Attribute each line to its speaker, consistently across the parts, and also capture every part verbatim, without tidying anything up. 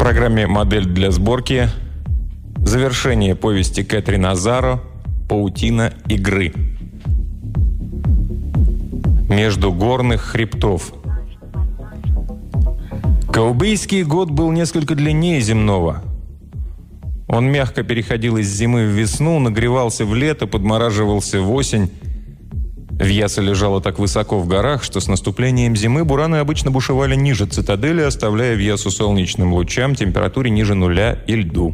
Speaker 1: программе «Модель для сборки», завершение повести Кэтрин Азаро «Паутина игры». Между горных хребтов. Каубейский год был несколько длиннее земного. Он мягко переходил из зимы в весну, нагревался в лето, подмораживался в осень. Вьяса лежала так высоко в горах, что с наступлением зимы бураны обычно бушевали ниже цитадели, оставляя Вьясу солнечным лучам, температуре ниже нуля и льду.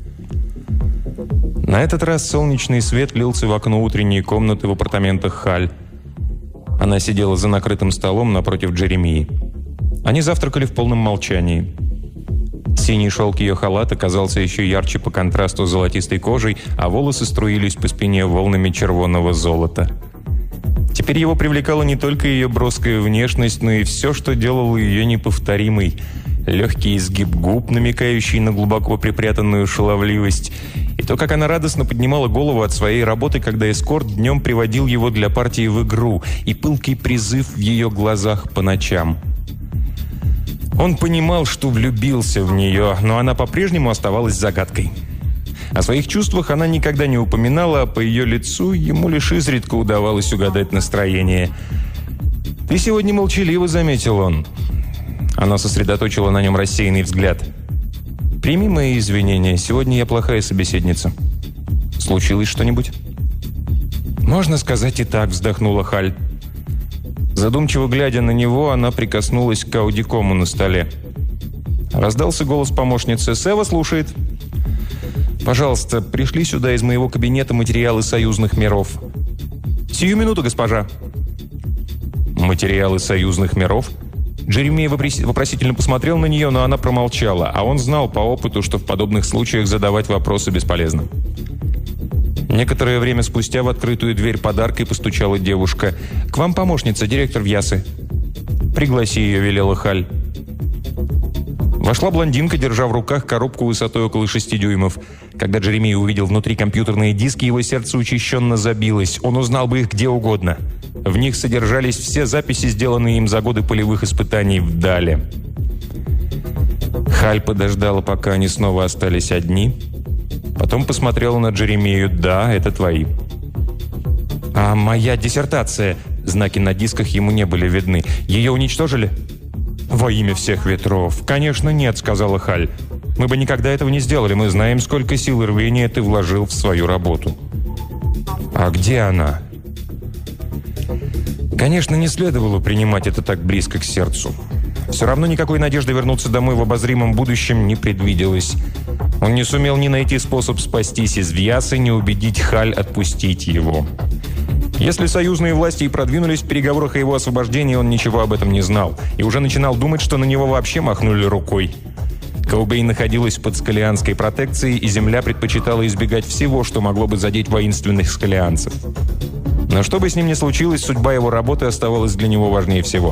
Speaker 1: На этот раз солнечный свет лился в окно утренней комнаты в апартаментах Халь. Она сидела за накрытым столом напротив Джеремии. Они завтракали в полном молчании. Синий шелк ее халата казался еще ярче по контрасту с золотистой кожей, а волосы струились по спине волнами червонного золота. Теперь его привлекала не только ее броская внешность, но и все, что делало ее неповторимой. Легкий изгиб губ, намекающий на глубоко припрятанную шаловливость, и то, как она радостно поднимала голову от своей работы, когда эскорт днем приводил его для партии в игру, и пылкий призыв в ее глазах по ночам. Он понимал, что влюбился в нее, но она по-прежнему оставалась загадкой. О своих чувствах она никогда не упоминала, а по ее лицу ему лишь изредка удавалось угадать настроение. «Ты сегодня молчаливо», — заметил он. Она сосредоточила на нем рассеянный взгляд. «Прими мои извинения, сегодня я плохая собеседница. Случилось что-нибудь?» «Можно сказать и так», — вздохнула Халь. Задумчиво глядя на него, она прикоснулась к аудикому на столе. Раздался голос помощницы. «Сева слушает». «Пожалуйста, пришли сюда из моего кабинета материалы союзных миров». «Сию минуту, госпожа». «Материалы союзных миров?» Джеремия вопросительно посмотрел на нее, но она промолчала, а он знал по опыту, что в подобных случаях задавать вопросы бесполезно. Некоторое время спустя в открытую дверь подаркой постучала девушка. «К вам помощница, директор Вьясы». «Пригласи ее», — велела Халь. Вошла блондинка, держа в руках коробку высотой около шести дюймов. Когда Джеремия увидел внутри компьютерные диски, его сердце учащенно забилось. Он узнал бы их где угодно. В них содержались все записи, сделанные им за годы полевых испытаний в Дале. Халь подождала, пока они снова остались одни. Потом посмотрела на Джеремию. «Да, это твои». «А моя диссертация?» Знаки на дисках ему не были видны. «Ее уничтожили?» «Во имя всех ветров». «Конечно нет», — сказала Халь. «Мы бы никогда этого не сделали. Мы знаем, сколько сил и рвения ты вложил в свою работу». «А где она?» Конечно, не следовало принимать это так близко к сердцу. Все равно никакой надежды вернуться домой в обозримом будущем не предвиделось. Он не сумел ни найти способ спастись из Вьясы, ни убедить Халь отпустить его. Если союзные власти и продвинулись в переговорах о его освобождении, он ничего об этом не знал. И уже начинал думать, что на него вообще махнули рукой. Каубей находилась под скалианской протекцией, и земля предпочитала избегать всего, что могло бы задеть воинственных скалианцев. Но что бы с ним ни случилось, судьба его работы оставалась для него важнее всего.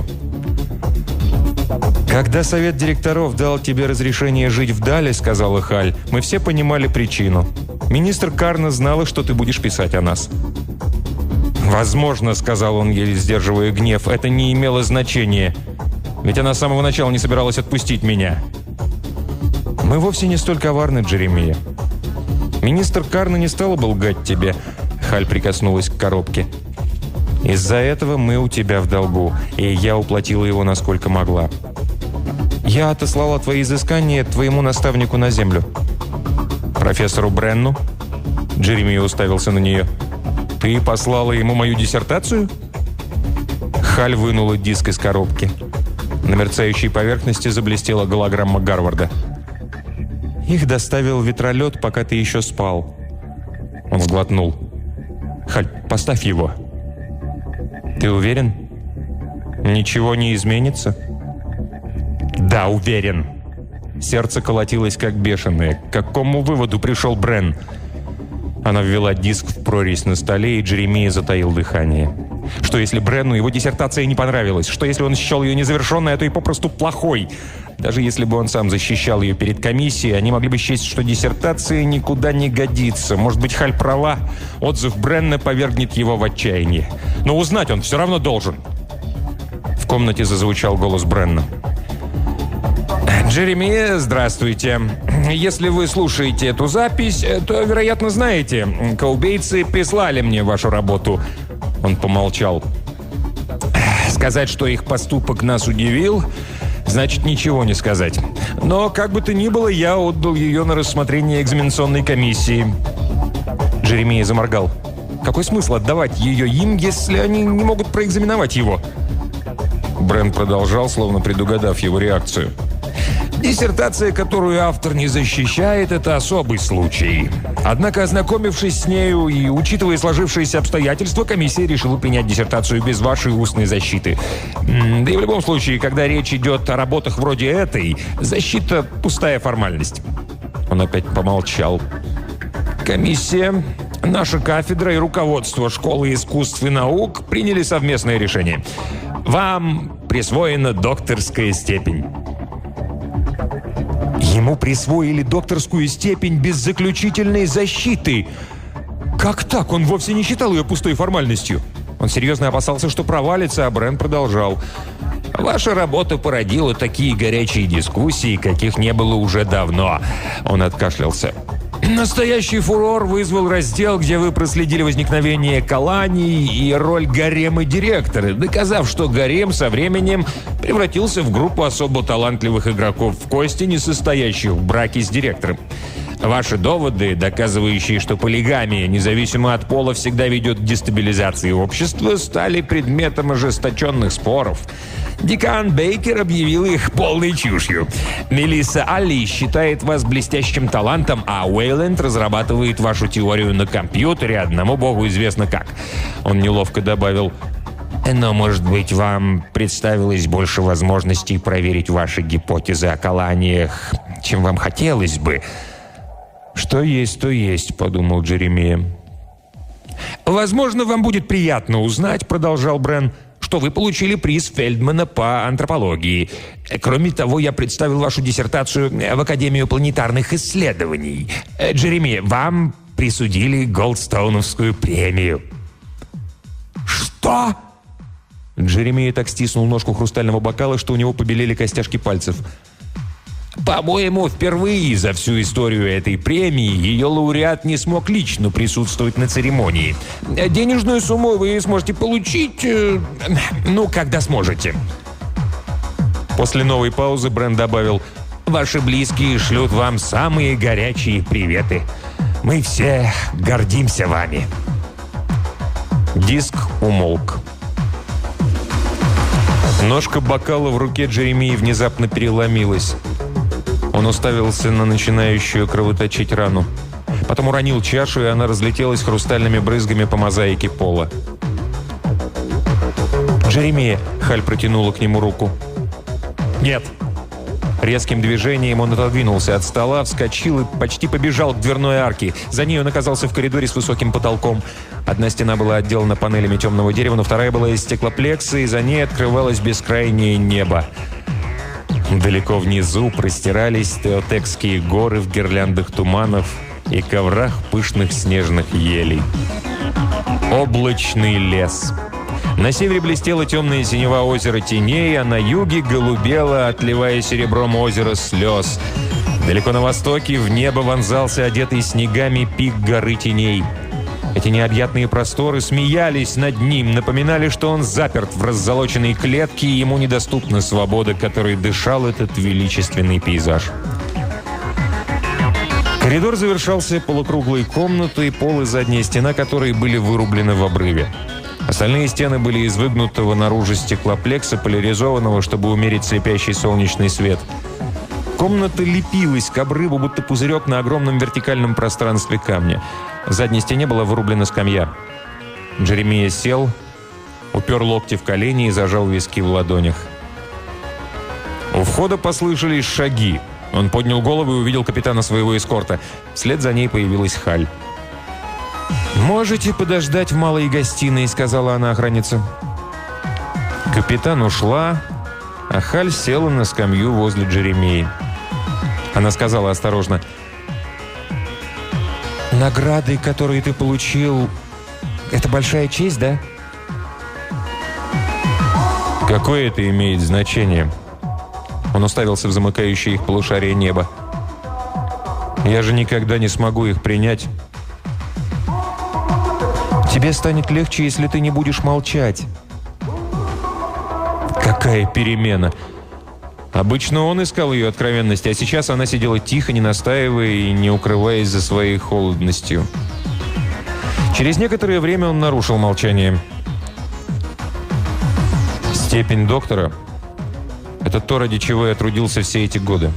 Speaker 1: «Когда совет директоров дал тебе разрешение жить в Дале, — сказала Халь, — мы все понимали причину. Министр Карна знала, что ты будешь писать о нас». «Возможно, — сказал он, еле сдерживая гнев, — это не имело значения. Ведь она с самого начала не собиралась отпустить меня». «Мы вовсе не столь коварны, Джеремия. Министр Карна не стала бы лгать тебе». Халь прикоснулась к коробке. «Из-за этого мы у тебя в долгу, и я уплатила его насколько могла. Я отослала твои изыскания твоему наставнику на землю». «Профессору Бренну?» Джеремия уставился на нее. «Ты послала ему мою диссертацию?» Халь вынула диск из коробки. На мерцающей поверхности заблестела голограмма Гарварда. «Их доставил ветролет, пока ты еще спал». Он сглотнул. «Халь, поставь его». «Ты уверен? Ничего не изменится?» «Да, уверен». Сердце колотилось как бешеное. К какому выводу пришел Брен? Она ввела диск в прорезь на столе, и Джеремия затаил дыхание. Что если Бренну его диссертация не понравилась? Что если он счел ее незавершенной, а то и попросту плохой? Даже если бы он сам защищал ее перед комиссией, они могли бы счесть, что диссертация никуда не годится. Может быть, Халь права? Отзыв Бренна повергнет его в отчаяние. Но узнать он все равно должен. В комнате зазвучал голос Бренна. Джеремия, здравствуйте. Если вы слушаете эту запись, то, вероятно, знаете, коубейцы прислали мне вашу работу. Он помолчал. Сказать, что их поступок нас удивил, значит ничего не сказать. Но, как бы то ни было, я отдал ее на рассмотрение экзаменационной комиссии. Джеремия заморгал. Какой смысл отдавать ее им, если они не могут проэкзаменовать его? Брент продолжал, словно предугадав его реакцию. Диссертация, которую автор не защищает, это особый случай. Однако, ознакомившись с нею и учитывая сложившиеся обстоятельства, комиссия решила принять диссертацию без вашей устной защиты. Да и в любом случае, когда речь идет о работах вроде этой, защита – пустая формальность. Он опять помолчал. Комиссия, наша кафедра и руководство Школы искусств и наук приняли совместное решение. Вам присвоена докторская степень. Ему присвоили докторскую степень без заключительной защиты. Как так? Он вовсе не считал ее пустой формальностью. Он серьезно опасался, что провалится, а Брент продолжал. Ваша работа породила такие горячие дискуссии, каких не было уже давно. Он откашлялся. Настоящий фурор вызвал раздел, где вы проследили возникновение колоний и роль гарема директора, доказав, что гарем со временем превратился в группу особо талантливых игроков в кости, не состоящих в браке с директором. Ваши доводы, доказывающие, что полигамия, независимо от пола, всегда ведет к дестабилизации общества, стали предметом ожесточенных споров. Декан Бейкер объявил их полной чушью. Мелисса Алли считает вас блестящим талантом, а Уэйленд разрабатывает вашу теорию на компьютере, одному богу известно как. Он неловко добавил: но, может быть, вам представилось больше возможностей проверить ваши гипотезы о колониях, чем вам хотелось бы. «Что есть, то есть», — подумал Джеремия. «Возможно, вам будет приятно узнать», — продолжал Брен, «что вы получили приз Фельдмана по антропологии. Кроме того, я представил вашу диссертацию в Академию планетарных исследований. Джеремия, вам присудили Голдстоуновскую премию». «Что?» Джеремия так стиснул ножку хрустального бокала, что у него побелели костяшки пальцев. По-моему, впервые за всю историю этой премии ее лауреат не смог лично присутствовать на церемонии. Денежную сумму вы сможете получить, э, ну, когда сможете. После новой паузы Брент добавил: «Ваши близкие шлют вам самые горячие приветы. Мы все гордимся вами». Диск умолк. Ножка бокала в руке Джеремии внезапно переломилась. Он уставился на начинающую кровоточить рану. Потом уронил чашу, и она разлетелась хрустальными брызгами по мозаике пола. «Джеремия!» — Халь протянула к нему руку. «Нет!» Резким движением он отодвинулся от стола, вскочил и почти побежал к дверной арке. За ней он оказался в коридоре с высоким потолком. Одна стена была отделана панелями темного дерева, но вторая была из стеклоплекса, и за ней открывалось бескрайнее небо. Далеко внизу простирались теотекские горы в гирляндах туманов и коврах пышных снежных елей. Облачный лес. На севере блестело темное синева озера теней, а на юге голубело, отливая серебром озеро слез. Далеко на востоке в небо вонзался одетый снегами пик горы теней. Эти необъятные просторы смеялись над ним, напоминали, что он заперт в раззолоченной клетке, и ему недоступна свобода, которой дышал этот величественный пейзаж. Коридор завершался полукруглой комнатой, пол и задняя стена которой были вырублены в обрыве. Остальные стены были из выгнутого наружу стеклоплекса, поляризованного, чтобы умерить слепящий солнечный свет. Комната лепилась к обрыву, будто пузырек на огромном вертикальном пространстве камня. В задней стене была вырублена скамья. Джеремия сел, упер локти в колени и зажал виски в ладонях. У входа послышались шаги. Он поднял голову и увидел капитана своего эскорта. Вслед за ней появилась Халь. «Можете подождать в малой гостиной», — сказала она охраннице. Капитан ушла, а Халь села на скамью возле Джеремии. Она сказала осторожно: «Награды, которые ты получил, это большая честь, да?» «Какое это имеет значение?» Он уставился в замыкающее их полушарие неба. «Я же никогда не смогу их принять». «Тебе станет легче, если ты не будешь молчать». Какая перемена! Обычно он искал ее откровенности, а сейчас она сидела тихо, не настаивая и не укрываясь за своей холодностью. Через некоторое время он нарушил молчание. «Степень доктора – это то, ради чего я трудился все эти годы.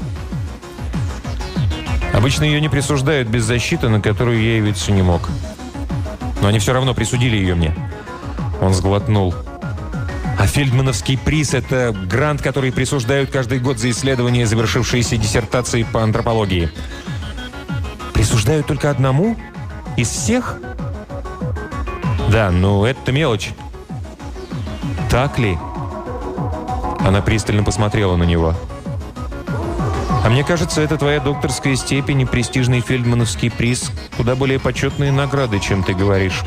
Speaker 1: Обычно ее не присуждают без защиты, на которую я явиться не мог. Но они все равно присудили ее мне». Он сглотнул. «А Фельдмановский приз – это грант, который присуждают каждый год за исследования, завершившиеся диссертацией по антропологии». «Присуждают только одному? Из всех?» «Да, ну это мелочь». «Так ли?» Она пристально посмотрела на него. «А мне кажется, это твоя докторская степень и престижный фельдмановский приз куда более почетные награды, чем ты говоришь».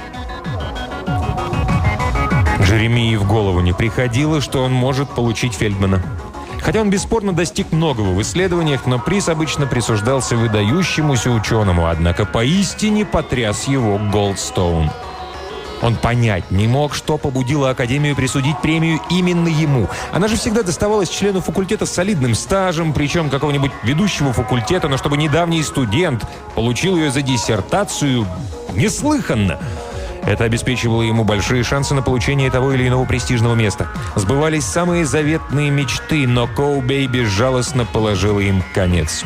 Speaker 1: Джеремии в голову не приходило, что он может получить Фельдмана. Хотя он бесспорно достиг многого в исследованиях, но приз обычно присуждался выдающемуся ученому, однако поистине потряс его Голдстоун. Он понять не мог, что побудило Академию присудить премию именно ему. Она же всегда доставалась члену факультета с солидным стажем, причем какого-нибудь ведущего факультета, но чтобы недавний студент получил ее за диссертацию – неслыханно. Это обеспечивало ему большие шансы на получение того или иного престижного места. Сбывались самые заветные мечты, но Коубей безжалостно положила им конец.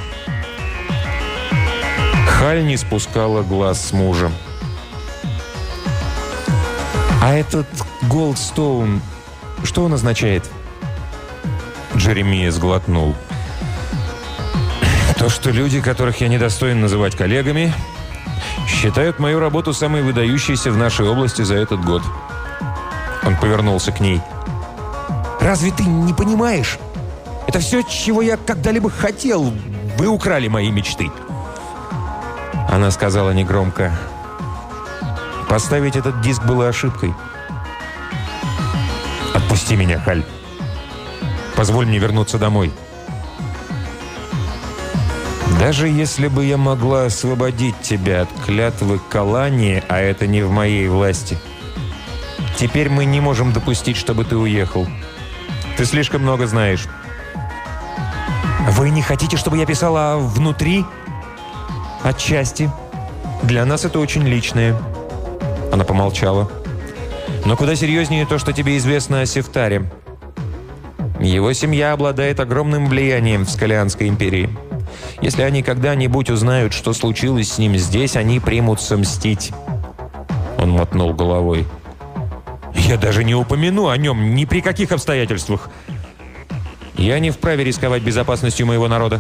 Speaker 1: Халь не спускала глаз с мужа. «А этот Голдстоун, что он означает?» Джеремия сглотнул. «То, что люди, которых я недостоин называть коллегами, считают мою работу самой выдающейся в нашей области за этот год». Он повернулся к ней. «Разве ты не понимаешь? Это все, чего я когда-либо хотел. Вы украли мои мечты». Она сказала негромко: «Поставить этот диск было ошибкой. Отпусти меня, Халь. Позволь мне вернуться домой». «Даже если бы я могла освободить тебя от клятвы Калани, а это не в моей власти, теперь мы не можем допустить, чтобы ты уехал. Ты слишком много знаешь». «Вы не хотите, чтобы я писала внутри?» «Отчасти. Для нас это очень личное». Она помолчала. «Но куда серьезнее то, что тебе известно о Сефтаре. Его семья обладает огромным влиянием в Скалианской империи. Если они когда-нибудь узнают, что случилось с ним здесь, они примутся мстить». Он мотнул головой. «Я даже не упомяну о нем ни при каких обстоятельствах. Я не вправе рисковать безопасностью моего народа».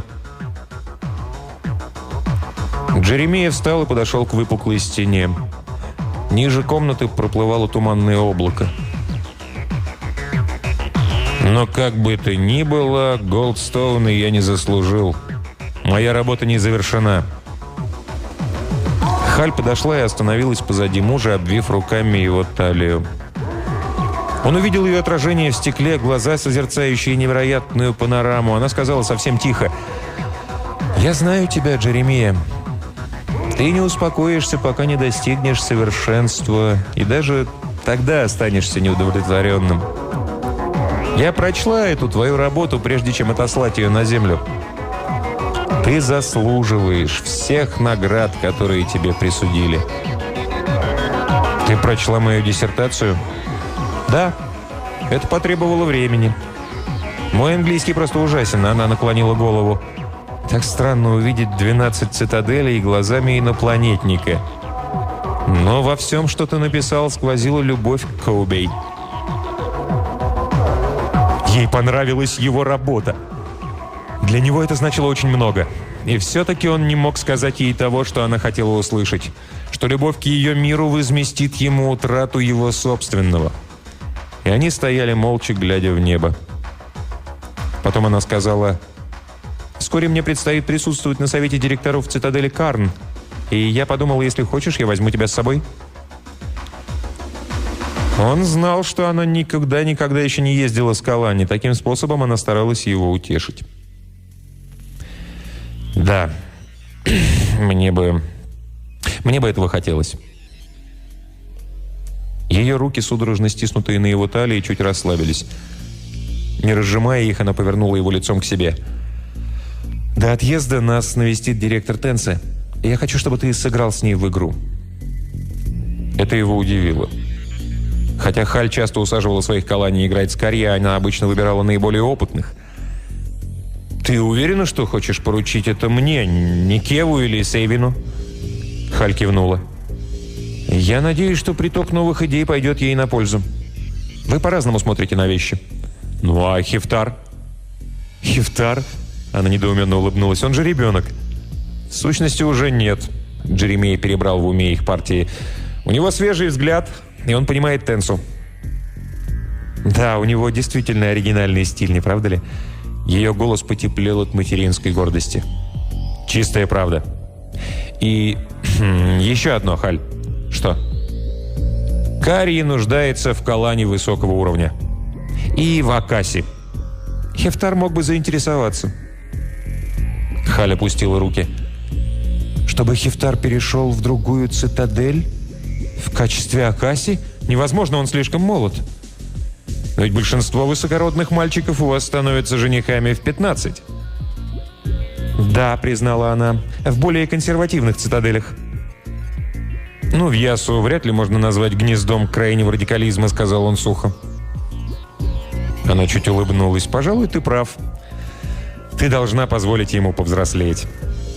Speaker 1: Джеремия встал и подошел к выпуклой стене. Ниже комнаты проплывало туманное облако. «Но как бы то ни было, Голдстоуна я не заслужил. Моя работа не завершена». Халь подошла и остановилась позади мужа, обвив руками его талию. Он увидел ее отражение в стекле, глаза, созерцающие невероятную панораму. Она сказала совсем тихо: «Я знаю тебя, Джеремия. Ты не успокоишься, пока не достигнешь совершенства, и даже тогда останешься неудовлетворенным. Я прочла эту твою работу, прежде чем отослать ее на землю. Ты заслуживаешь всех наград, которые тебе присудили». «Ты прочла мою диссертацию?» «Да, это потребовало времени. Мой английский просто ужасен», — она наклонила голову. «Так странно увидеть двенадцать цитаделей глазами инопланетника. Но во всем, что ты написал, сквозила любовь к Коубей». Ей понравилась его работа. Для него это значило очень много. И все-таки он не мог сказать ей того, что она хотела услышать. Что любовь к ее миру возместит ему утрату его собственного. И они стояли молча, глядя в небо. Потом она сказала: «Вскоре мне предстоит присутствовать на совете директоров цитадели Карн. И я подумал, если хочешь, я возьму тебя с собой». Он знал, что она никогда-никогда еще не ездила с Калани. Таким способом она старалась его утешить. Да, мне бы... Мне бы этого хотелось. Ее руки, судорожно стиснутые на его талии, чуть расслабились. Не разжимая их, она повернула его лицом к себе. «До отъезда нас навестит директор Тенсе. Я хочу, чтобы ты сыграл с ней в игру». Это его удивило. Хотя Халь часто усаживала своих Калани играть с Карье, она обычно выбирала наиболее опытных. «Ты уверена, что хочешь поручить это мне, не Кеву или Сейвину?» Халь кивнула. «Я надеюсь, что приток новых идей пойдет ей на пользу. Вы по-разному смотрите на вещи». «Ну а Хифтар?» «Хифтар?» Она недоуменно улыбнулась. «Он же ребенок». «В сущности, уже нет». Джеремия перебрал в уме их партии. «У него свежий взгляд, и он понимает Тенсу». «Да, у него действительно оригинальный стиль, не правда ли?» Ее голос потеплел от материнской гордости. «Чистая правда. И хм, еще одно, Халь». «Что?» «Кари нуждается в Калане высокого уровня. И в Акаси. Хефтар мог бы заинтересоваться». Халь опустила руки. «Чтобы Хефтар перешел в другую цитадель? В качестве Акаси? Невозможно, он слишком молод. Но ведь большинство высокородных мальчиков у вас становятся женихами в пятнадцать». «Да», — признала она, — «в более консервативных цитаделях». «Ну, в Ясу вряд ли можно назвать гнездом крайнего радикализма», — сказал он сухо. Она чуть улыбнулась. «Пожалуй, ты прав. Ты должна позволить ему повзрослеть».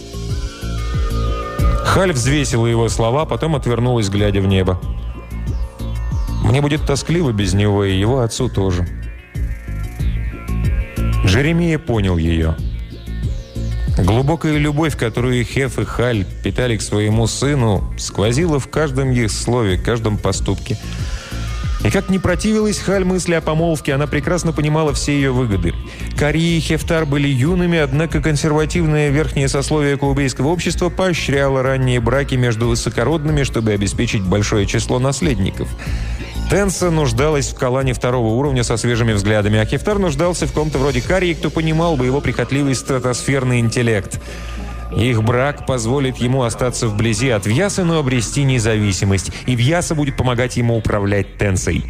Speaker 1: Халь взвесила его слова, потом отвернулась, глядя в небо. «Мне будет тоскливо без него, и его отцу тоже». Джеремия понял ее. Глубокая любовь, которую Хеф и Халь питали к своему сыну, сквозила в каждом их слове, каждом поступке. И как не противилась Халь мысли о помолвке, она прекрасно понимала все ее выгоды. Карье и Хефтар были юными, однако консервативное верхнее сословие каубейского общества поощряло ранние браки между высокородными, чтобы обеспечить большое число наследников. Тенса нуждалась в Калане второго уровня со свежими взглядами, а Хефтар нуждался в ком-то вроде Карьи, кто понимал бы его прихотливый стратосферный интеллект. Их брак позволит ему остаться вблизи от Вьясы, но обрести независимость, и Вьяса будет помогать ему управлять Тенсой.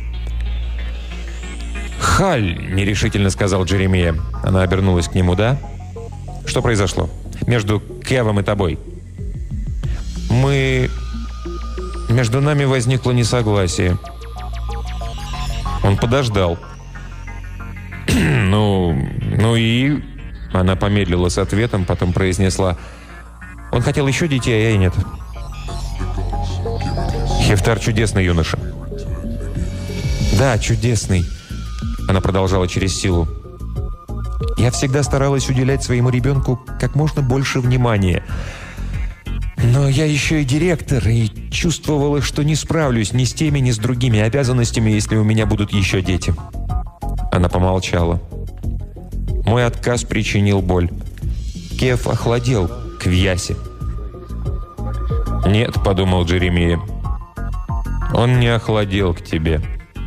Speaker 1: «Халь», — нерешительно сказал Джеремия. Она обернулась к нему. «Да? Что произошло? Между Кевом и тобой?» «Мы... Между нами возникло несогласие». Он подождал. «Ну... ну и...» Она помедлила с ответом, потом произнесла: «Он хотел еще детей, а я и нет». «Хефтар чудесный юноша». «Да, чудесный», — она продолжала через силу. «Я всегда старалась уделять своему ребенку как можно больше внимания. Но я еще и директор, и чувствовала, что не справлюсь ни с теми, ни с другими обязанностями, если у меня будут еще дети». Она помолчала. «Мой отказ причинил боль. Кев охладел к Вьясе». «Нет», — подумал Джеремия, — «он не охладел к тебе».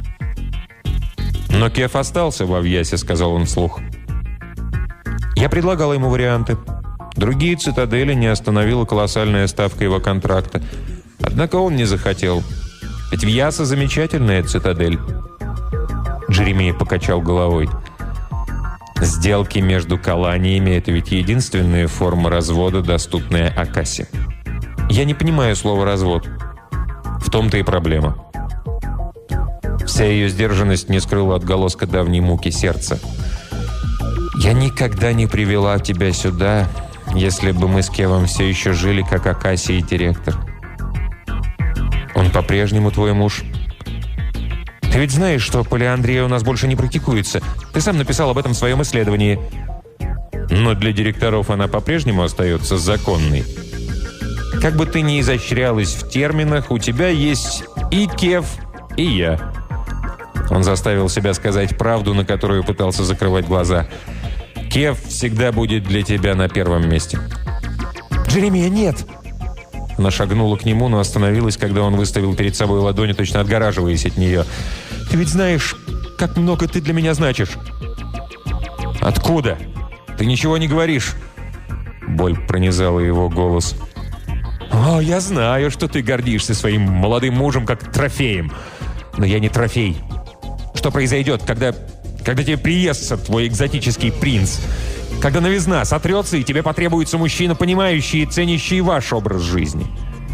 Speaker 1: «Но Кев остался во Вьясе», — сказал он вслух. «Я предлагал ему варианты. Другие цитадели не остановила колоссальная ставка его контракта. Однако он не захотел. Ведь Вьяса — замечательная цитадель». Джеремия покачал головой. «Сделки между колониями — это ведь единственная форма развода, доступная Акасе. Я не понимаю слова «развод». В том-то и проблема». Вся ее сдержанность не скрыла отголоска давней муки сердца. «Я никогда не привела тебя сюда, если бы мы с Кевом все еще жили, как Акаси и директор. Он по-прежнему твой муж. Ты ведь знаешь, что полиандрия у нас больше не практикуется. Ты сам написал об этом в своем исследовании». «Но для директоров она по-прежнему остается законной. Как бы ты ни изощрялась в терминах, у тебя есть и Кев, и я». Он заставил себя сказать правду, на которую пытался закрывать глаза. «Кев всегда будет для тебя на первом месте». «Джеремия, нет!» Она шагнула к нему, но остановилась, когда он выставил перед собой ладони, точно отгораживаясь от нее. «Ты ведь знаешь, как много ты для меня значишь». «Откуда? Ты ничего не говоришь». Боль пронизала его голос. «О, я знаю, что ты гордишься своим молодым мужем как трофеем. Но я не трофей. Что произойдет, когда, когда тебе приестся твой экзотический принц? Когда новизна сотрется, и тебе потребуется мужчина, понимающий и ценящий ваш образ жизни?»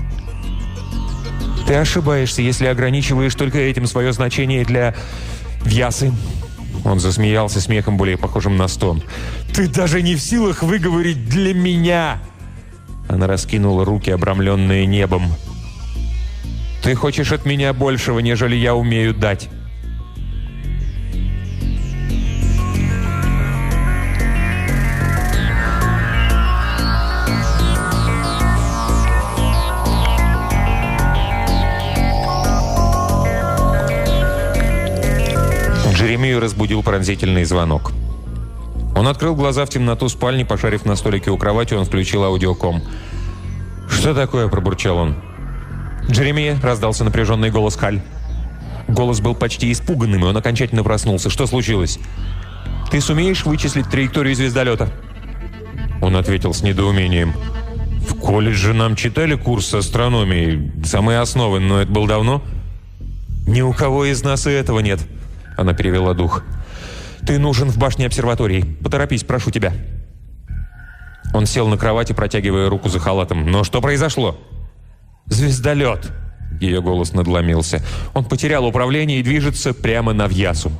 Speaker 1: «Ты ошибаешься, если ограничиваешь только этим свое значение для Вьясы». Он засмеялся смехом, более похожим на стон. «Ты даже не в силах выговорить «для меня». Она раскинула руки, обрамленные небом. «Ты хочешь от меня большего, нежели я умею дать». Джеремию разбудил пронзительный звонок. Он открыл глаза в темноту спальни, пошарив на столике у кровати, он включил аудиоком. «Что такое?» – пробурчал он. «Джеремия!» – раздался напряженный голос Халь. Голос был почти испуганным, и он окончательно проснулся. «Что случилось?» «Ты сумеешь вычислить траекторию звездолета?» Он ответил с недоумением. «В колледже нам читали курс астрономии, самые основы, но это было давно». «Ни у кого из нас и этого нет». Она перевела дух. «Ты нужен в башне обсерватории. Поторопись, прошу тебя». Он сел на кровати, протягивая руку за халатом. «Но что произошло?» «Звездолет!» Ее голос надломился. «Он потерял управление и движется прямо на Вьясу».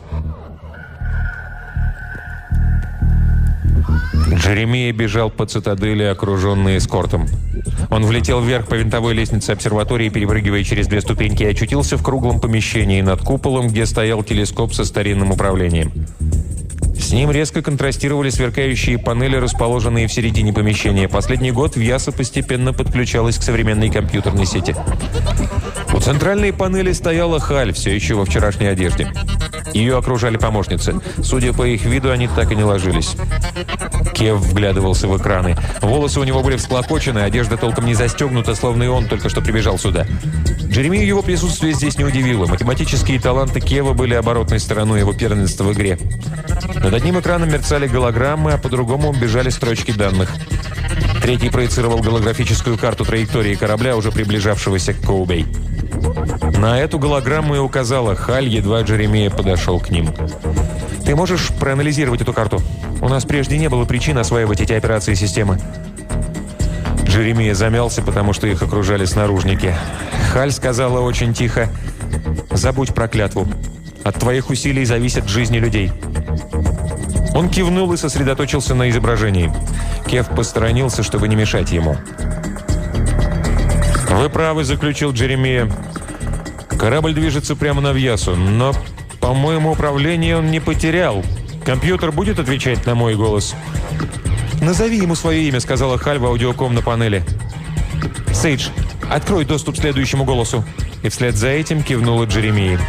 Speaker 1: Джеремия бежал по цитадели, окруженный эскортом. Он влетел вверх по винтовой лестнице обсерватории, перепрыгивая через две ступеньки, и очутился в круглом помещении над куполом, где стоял телескоп со старинным управлением. С ним резко контрастировали сверкающие панели, расположенные в середине помещения. Последний год Вьяса постепенно подключалась к современной компьютерной сети. У центральной панели стояла Халь, все еще во вчерашней одежде. Ее окружали помощницы. Судя по их виду, они так и не ложились. Кев вглядывался в экраны. Волосы у него были всклокочены, одежда толком не застегнута, словно и он только что прибежал сюда. Джеремию его присутствие здесь не удивило. Математические таланты Кева были оборотной стороной его первенства в игре. Над одним экраном мерцали голограммы, а по другому бежали строчки данных. Третий проецировал голографическую карту траектории корабля, уже приближавшегося к Коубей. На эту голограмму и указала Халь, едва Джеремия подошел к ним. «Ты можешь проанализировать эту карту? У нас прежде не было причин осваивать эти операции системы». Джеремия замялся, потому что их окружали снаружники. Халь сказала очень тихо: «Забудь про клятву. От твоих усилий зависят жизни людей». Он кивнул и сосредоточился на изображении. Кев посторонился, чтобы не мешать ему. «Вы правы», — заключил Джеремия. «Корабль движется прямо на Вьясу, но, по-моему, управление он не потерял. Компьютер будет отвечать на мой голос?» «Назови ему свое имя», — сказала Халь в аудиоком на панели. «Сейдж, открой доступ к следующему голосу». И вслед за этим кивнула Джеремия.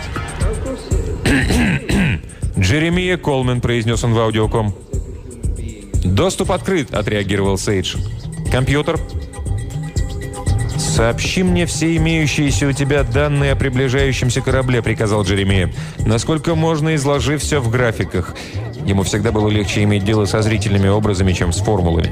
Speaker 1: «Джеремия Колмен», — произнес он в аудиоком. «Доступ открыт», — отреагировал Сейдж. «Компьютер?» «Сообщи мне все имеющиеся у тебя данные о приближающемся корабле», — приказал Джеремия. «Насколько можно, изложи все в графиках». Ему всегда было легче иметь дело со зрительными образами, чем с формулами.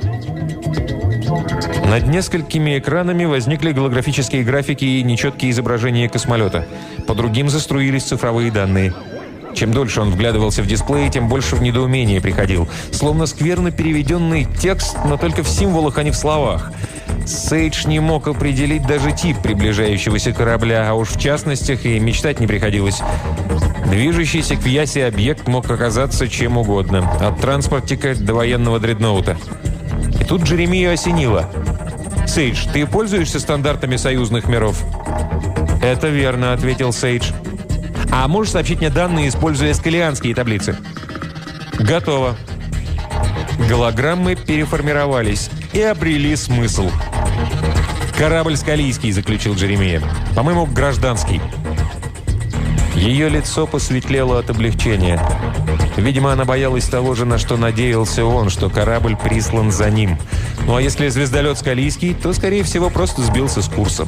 Speaker 1: Над несколькими экранами возникли голографические графики и нечеткие изображения космолета. По другим заструились цифровые данные. Чем дольше он вглядывался в дисплей, тем больше в недоумение приходил. Словно скверно переведенный текст, но только в символах, а не в словах. Сейдж не мог определить даже тип приближающегося корабля, а уж в частностях и мечтать не приходилось. Движущийся к Вьясе объект мог оказаться чем угодно, от транспортика до военного дредноута. И тут Джеремию осенило. «Сейдж, ты пользуешься стандартами союзных миров?» «Это верно», — ответил Сейдж. «А можешь сообщить мне данные, используя скалианские таблицы?» «Готово». Голограммы переформировались и обрели смысл. «Корабль скалийский», — заключил Джеремия. «По-моему, гражданский». Ее лицо посветлело от облегчения. Видимо, она боялась того же, на что надеялся он, что корабль прислан за ним. Ну а если звездолет скалийский, то, скорее всего, просто сбился с курса.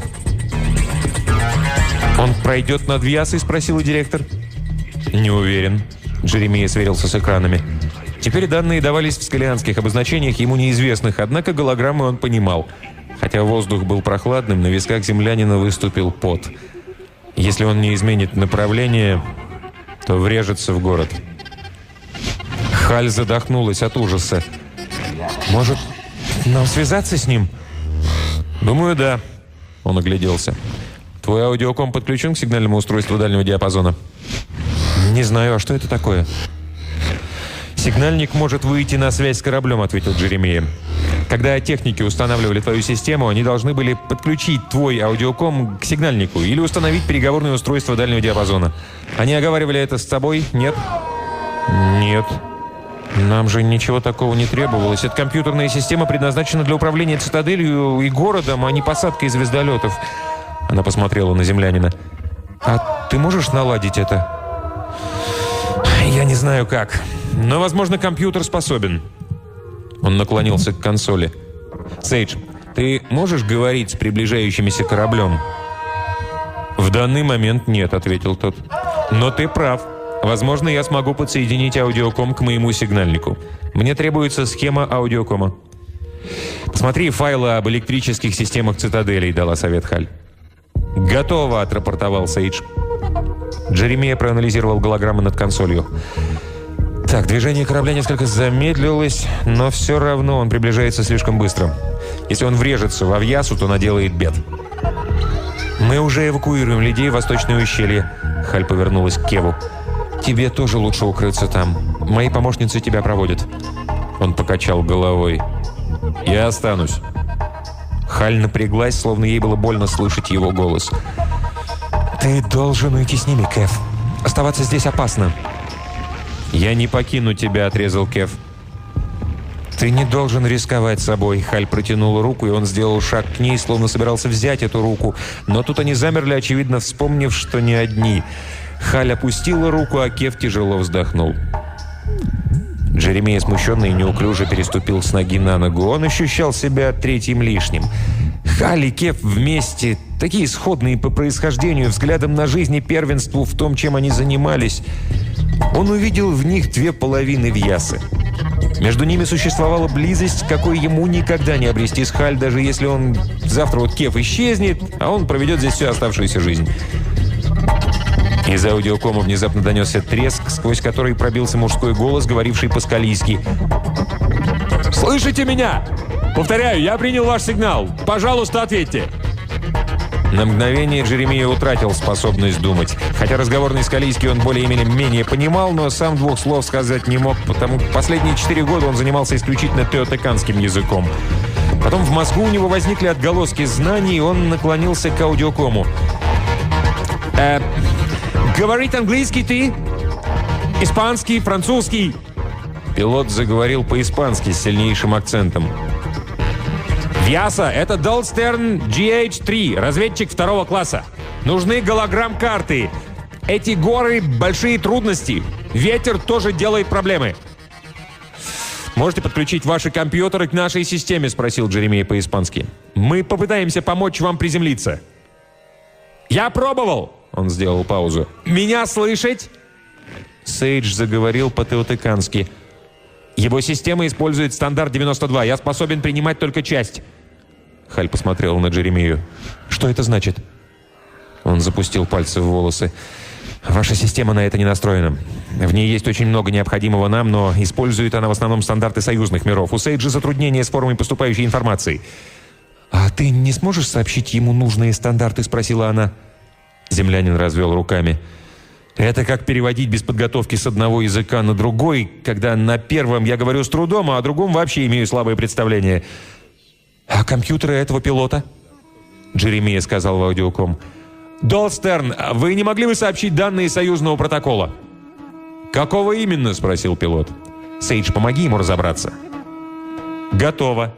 Speaker 1: «Он пройдет над Вьясой?» — спросил директор. «Не уверен». Джеремия сверился с экранами. Теперь данные давались в скалианских обозначениях, ему неизвестных, однако голограммы он понимал. Хотя воздух был прохладным, на висках землянина выступил пот. Если он не изменит направление, то врежется в город. Халь задохнулась от ужаса. «Может, нам связаться с ним?» «Думаю, да». Он огляделся. «Твой аудиоком подключен к сигнальному устройству дальнего диапазона?» «Не знаю, а что это такое?» «Сигнальник может выйти на связь с кораблем», — ответил Джеремия. «Когда техники устанавливали твою систему, они должны были подключить твой аудиоком к сигнальнику или установить переговорное устройство дальнего диапазона. Они оговаривали это с тобой? Нет?» «Нет. Нам же ничего такого не требовалось. Эта компьютерная система предназначена для управления цитаделью и городом, а не посадкой звездолетов». Она посмотрела на землянина. «А ты можешь наладить это?» «Я не знаю как, но, возможно, компьютер способен». Он наклонился к консоли. «Сейдж, ты можешь говорить с приближающимся кораблем?» «В данный момент нет», — ответил тот. «Но ты прав. Возможно, я смогу подсоединить аудиоком к моему сигнальнику. Мне требуется схема аудиокома». «Посмотри файлы об электрических системах цитаделей», — дала совет Халь. «Готово», — отрапортовал Сейдж. Джеремия проанализировал голограммы над консолью. Так, движение корабля несколько замедлилось, но все равно он приближается слишком быстро. Если он врежется в Авьясу, то наделает бед. «Мы уже эвакуируем людей в Восточное ущелье», — Халь повернулась к Кеву. «Тебе тоже лучше укрыться там. Мои помощницы тебя проводят». Он покачал головой. «Я останусь». Халь напряглась, словно ей было больно слышать его голос. «Ты должен уйти с ними, Кев. Оставаться здесь опасно». «Я не покину тебя», — отрезал Кев. «Ты не должен рисковать собой». Халь протянула руку, и он сделал шаг к ней, словно собирался взять эту руку. Но тут они замерли, очевидно, вспомнив, что не одни. Халь опустила руку, а Кев тяжело вздохнул. Джеремия, смущенный и неуклюже, переступил с ноги на ногу. Он ощущал себя третьим лишним. Халь и Кев вместе, такие сходные по происхождению, взглядом на жизнь и первенству в том, чем они занимались. Он увидел в них две половины Вьясы. Между ними существовала близость, какой ему никогда не обрести с Халь, даже если он завтра вот Кев исчезнет, а он проведет здесь всю оставшуюся жизнь. Из аудиокома внезапно донесся треск, сквозь который пробился мужской голос, говоривший по-скалийски. «Слышите меня? Повторяю, я принял ваш сигнал. Пожалуйста, ответьте!» На мгновение Джеремия утратил способность думать. Хотя разговорный скалийский он более-менее понимал, но сам двух слов сказать не мог, потому что последние четыре года он занимался исключительно теотеканским языком. Потом в мозгу у него возникли отголоски знаний, и он наклонился к аудиокому. «Э, говорит английский ты? Испанский, французский?» Пилот заговорил по-испански с сильнейшим акцентом. «Вьяса, это Долстерн джи эйч три, разведчик второго класса. Нужны голограмм-карты. Эти горы – большие трудности. Ветер тоже делает проблемы». «Можете подключить ваши компьютеры к нашей системе?» – спросил Джеремия по-испански. «Мы попытаемся помочь вам приземлиться». «Я пробовал!» – он сделал паузу. «Меня слышать?» Сейдж заговорил по-теотекански. «Его система использует стандарт девяносто два. Я способен принимать только часть». Халь посмотрел на Джеремию. «Что это значит?» Он запустил пальцы в волосы. «Ваша система на это не настроена. В ней есть очень много необходимого нам, но использует она в основном стандарты союзных миров. У Сейджа затруднения с формой поступающей информации». «А ты не сможешь сообщить ему нужные стандарты?» – спросила она. Землянин развел руками. «Это как переводить без подготовки с одного языка на другой, когда на первом я говорю с трудом, а о другом вообще имею слабое представление». «А компьютеры этого пилота?» Джеремия сказал в аудиоком. «Долстерн, вы не могли бы сообщить данные союзного протокола?» «Какого именно?» – спросил пилот. «Сейдж, помоги ему разобраться». «Готово».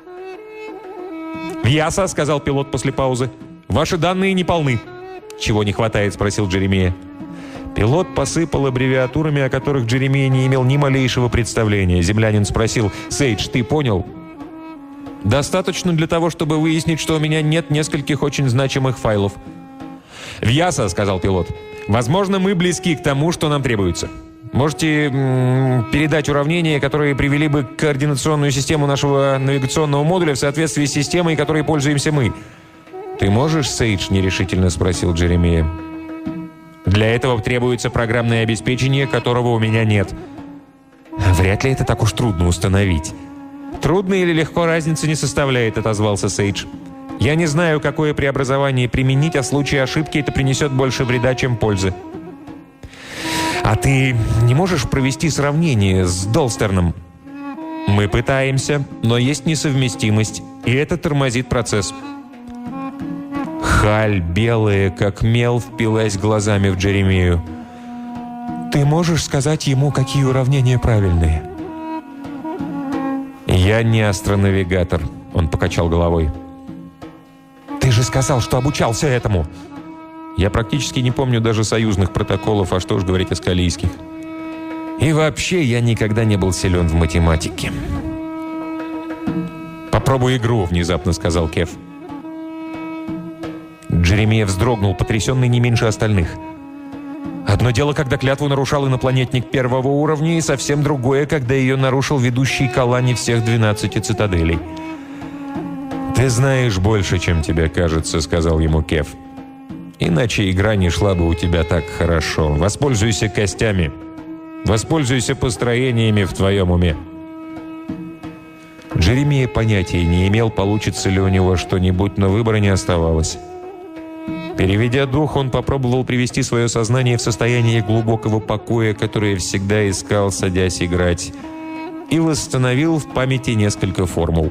Speaker 1: «Вьяса», – сказал пилот после паузы. «Ваши данные не полны». «Чего не хватает?» – спросил Джеремия. Пилот посыпал аббревиатурами, о которых Джеремия не имел ни малейшего представления. Землянин спросил: «Сейдж, ты понял?» «Достаточно для того, чтобы выяснить, что у меня нет нескольких очень значимых файлов». «Вьяса», — сказал пилот, — «возможно, мы близки к тому, что нам требуется. Можете м- передать уравнения, которые привели бы координационную систему нашего навигационного модуля в соответствии с системой, которой пользуемся мы». «Ты можешь, Сейдж?» – нерешительно спросил Джеремия. «Для этого требуется программное обеспечение, которого у меня нет». «Вряд ли это так уж трудно установить». «Трудно или легко разницы не составляет», – отозвался Сейдж. «Я не знаю, какое преобразование применить, а в случае ошибки это принесет больше вреда, чем пользы». «А ты не можешь провести сравнение с Долстерном?» «Мы пытаемся, но есть несовместимость, и это тормозит процесс». Халь, белая, как мел, впилась глазами в Джеремию. «Ты можешь сказать ему, какие уравнения правильные?» «Я не астронавигатор», — он покачал головой. «Ты же сказал, что обучался этому!» «Я практически не помню даже союзных протоколов, а что уж говорить о скалийских. И вообще я никогда не был силен в математике». «Попробуй игру», — внезапно сказал Кеф. Джеремия вздрогнул, потрясенный не меньше остальных. Одно дело, когда клятву нарушал инопланетник первого уровня, и совсем другое, когда ее нарушил ведущий к Алане всех двенадцати цитаделей. «Ты знаешь больше, чем тебе кажется», — сказал ему Кеф. «Иначе игра не шла бы у тебя так хорошо. Воспользуйся костями. Воспользуйся построениями в твоем уме». Джеремия понятия не имел, получится ли у него что-нибудь, но выбора не оставалось. Переведя дух, он попробовал привести свое сознание в состояние глубокого покоя, которое всегда искал, садясь играть, и восстановил в памяти несколько формул.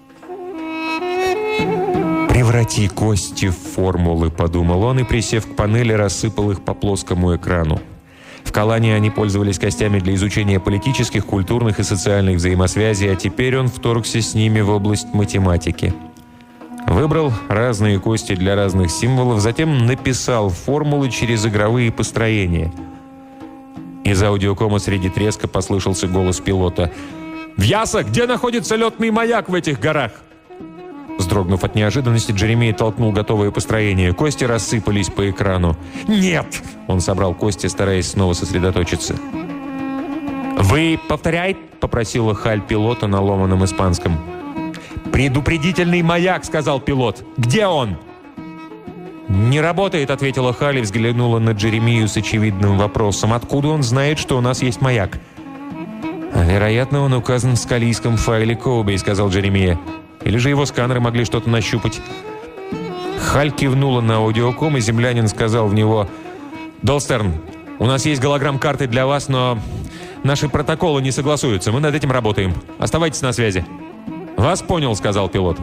Speaker 1: «Преврати кости в формулы», — подумал он, и, присев к панели, рассыпал их по плоскому экрану. В Калане они пользовались костями для изучения политических, культурных и социальных взаимосвязей, а теперь он вторгся с ними в область математики. Выбрал разные кости для разных символов, затем написал формулы через игровые построения. Из аудиокома среди треска послышался голос пилота. «Вьяса, где находится летный маяк в этих горах?» Вздрогнув от неожиданности, Джеремия толкнул готовое построение. Кости рассыпались по экрану. «Нет!» — он собрал кости, стараясь снова сосредоточиться. «Вы повторяй?» — попросила Халь пилота на ломаном испанском. «Предупредительный маяк!» — сказал пилот. «Где он?» «Не работает», — ответила Халь и взглянула на Джеремию с очевидным вопросом. «Откуда он знает, что у нас есть маяк?» «Вероятно, он указан в скалийском файле Коуби», — сказал Джеремия. «Или же его сканеры могли что-то нащупать». Халь кивнула на аудиоком, и землянин сказал в него: «Долстерн, у нас есть голограмм-карты для вас, но наши протоколы не согласуются. Мы над этим работаем. Оставайтесь на связи». «Вас понял», — сказал пилот.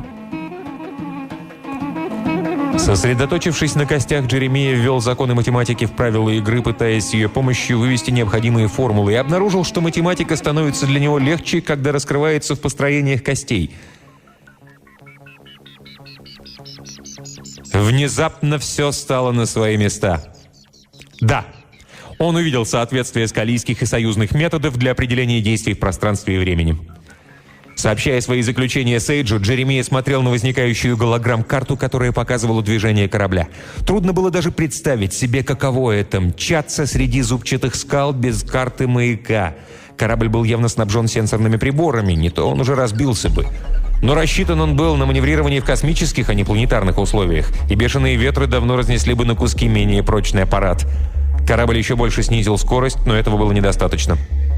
Speaker 1: Сосредоточившись на костях, Джеремия ввел законы математики в правила игры, пытаясь с ее помощью вывести необходимые формулы, и обнаружил, что математика становится для него легче, когда раскрывается в построениях костей. Внезапно все стало на свои места. Да, он увидел соответствие скалийских и союзных методов для определения действий в пространстве и времени. Сообщая свои заключения Сейджу, Джеремия смотрел на возникающую голограмм-карту, которая показывала движение корабля. Трудно было даже представить себе, каково это — мчаться среди зубчатых скал без карты маяка. Корабль был явно снабжен сенсорными приборами, не то он уже разбился бы. Но рассчитан он был на маневрирование в космических, а не планетарных условиях, и бешеные ветры давно разнесли бы на куски менее прочный аппарат. Корабль еще больше снизил скорость, но этого было недостаточно.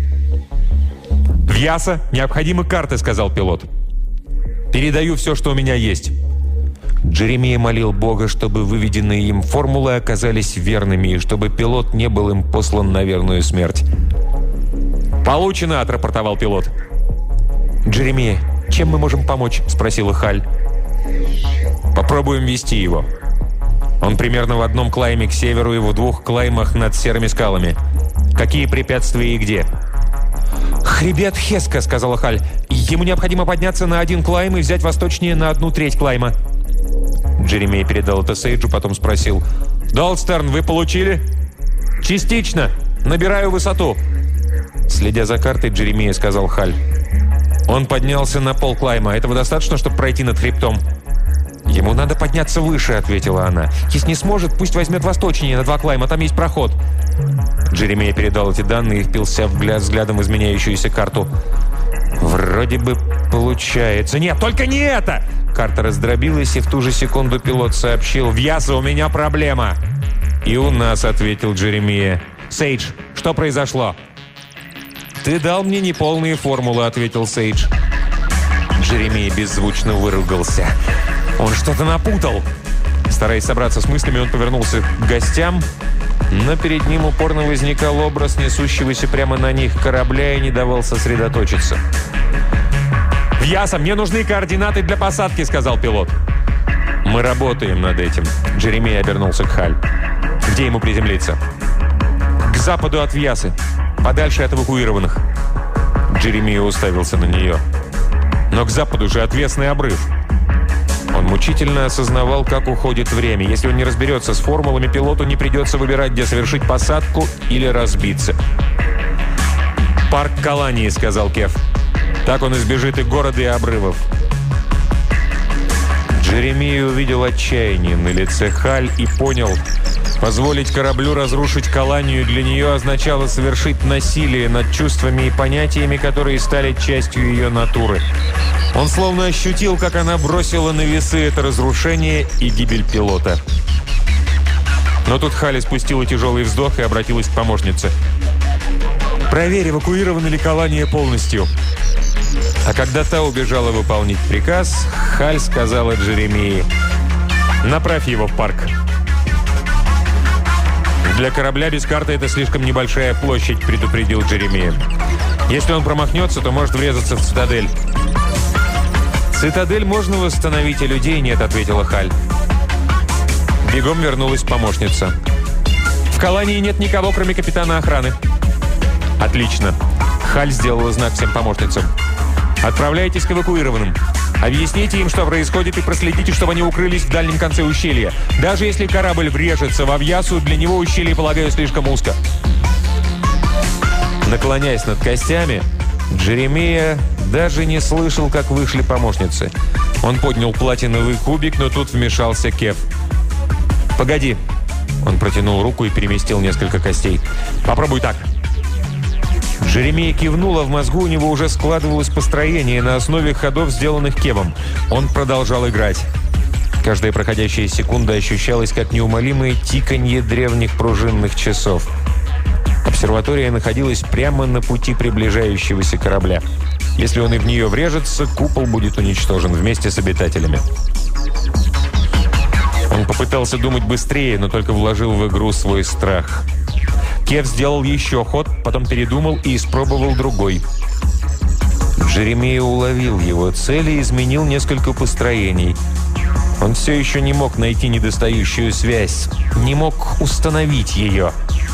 Speaker 1: «Вьяса, необходимы карты», — сказал пилот. «Передаю все, что у меня есть». Джеремия молил Бога, чтобы выведенные им формулы оказались верными, и чтобы пилот не был им послан на верную смерть. «Получено», — отрапортовал пилот. «Джеремия, чем мы можем помочь?» — спросила Халь. «Попробуем вести его. Он примерно в одном клайме к северу и в двух клаймах над серыми скалами. Какие препятствия и где?» «Хребет Хеска», — сказала Халь. «Ему необходимо подняться на один клайм и взять восточнее на одну треть клайма». Джеремия передал это Сейджу, потом спросил: «Долстерн, вы получили?» «Частично. Набираю высоту». Следя за картой, Джеремия сказал Халь: «Он поднялся на пол клайма. Этого достаточно, чтобы пройти над хребтом?» «Ему надо подняться выше», — ответила она. «Если не сможет, пусть возьмет восточнее, на два клайма, там есть проход». Джеремия передал эти данные и впился взглядом в изменяющуюся карту. «Вроде бы получается». «Нет, только не это!» Карта раздробилась, и в ту же секунду пилот сообщил: «Вьяса, у меня проблема!» «И у нас», — ответил Джеремия. «Сейдж, что произошло?» «Ты дал мне неполные формулы», — ответил Сейдж. Джеремия беззвучно выругался. Он что-то напутал. Стараясь собраться с мыслями, он повернулся к гостям, но перед ним упорно возникал образ несущегося прямо на них корабля и не давал сосредоточиться. «Вьяса, мне нужны координаты для посадки», — сказал пилот. «Мы работаем над этим», — Джеремия обернулся к Халь. «Где ему приземлиться?» «К западу от Вьясы, подальше от эвакуированных». Джеремия уставился на нее. «Но к западу же отвесный обрыв». Он мучительно осознавал, как уходит время. Если он не разберется с формулами, пилоту не придется выбирать, где совершить посадку или разбиться. «Парк Калании», — сказал Кев. «Так он избежит и города, и обрывов». Джеремия увидел отчаяние на лице Халь и понял, позволить кораблю разрушить Каланию для нее означало совершить насилие над чувствами и понятиями, которые стали частью ее натуры. Он словно ощутил, как она бросила на весы это разрушение и гибель пилота. Но тут Халли спустила тяжелый вздох и обратилась к помощнице. «Проверь, эвакуирована ли Калания полностью». А когда та убежала выполнить приказ, Халь сказала Джеремии: «Направь его в парк». «Для корабля без карты это слишком небольшая площадь», — предупредил Джеремия. «Если он промахнется, то может врезаться в цитадель». «Цитадель можно восстановить, а людей нет», — ответила Халь. Бегом вернулась помощница. «В Калании нет никого, кроме капитана охраны». «Отлично». Халь сделала знак всем помощницам. «Отправляйтесь к эвакуированным. Объясните им, что происходит, и проследите, чтобы они укрылись в дальнем конце ущелья. Даже если корабль врежется во Вьясу, для него ущелье, полагаю, слишком узко». Наклоняясь над костями, Джеремия даже не слышал, как вышли помощницы. Он поднял платиновый кубик, но тут вмешался Кев. «Погоди». Он протянул руку и переместил несколько костей. «Попробуй так». Джеремия кивнула, в мозгу у него уже складывалось построение на основе ходов, сделанных Кевом. Он продолжал играть. Каждая проходящая секунда ощущалась как неумолимое тиканье древних пружинных часов. Обсерватория находилась прямо на пути приближающегося корабля. Если он и в нее врежется, купол будет уничтожен вместе с обитателями. Он попытался думать быстрее, но только вложил в игру свой страх. Кев сделал еще ход, потом передумал и испробовал другой. Джеремия уловил его цели и изменил несколько построений. Он все еще не мог найти недостающую связь, не мог установить ее.